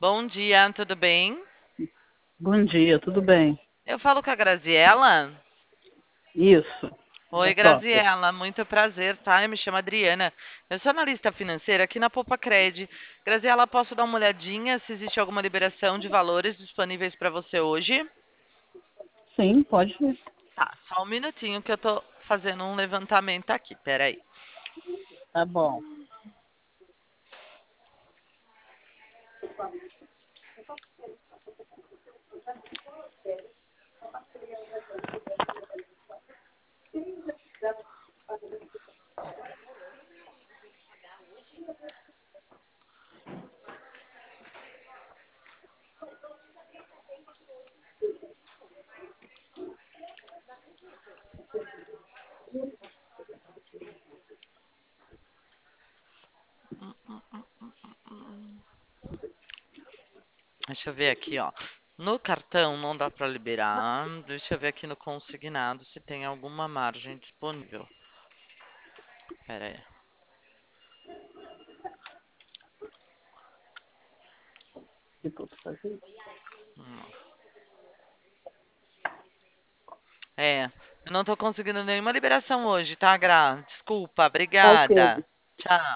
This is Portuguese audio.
Bom dia, tudo bem? Bom dia, tudo bem? Eu falo com a Graziella. Isso, Oi, a própria. Graziella, muito prazer, tá? Eu me chamo Adriana. Eu sou analista financeira aqui na Poupa Cred. Graziella, posso dar uma olhadinha se existe alguma liberação de valores disponíveis para você hoje? Sim, pode ir. Tá, só um minutinho que eu tô fazendo um levantamento aqui, peraí. Tá bom. Deixa eu ver aqui, ó. No cartão não dá para liberar. Deixa eu ver aqui no consignado se tem alguma margem disponível. Pera aí. Que posso fazer? Hum. É, eu não tô conseguindo nenhuma liberação hoje, tá, Gra? Desculpa, Tá ok. obrigada. Tchau.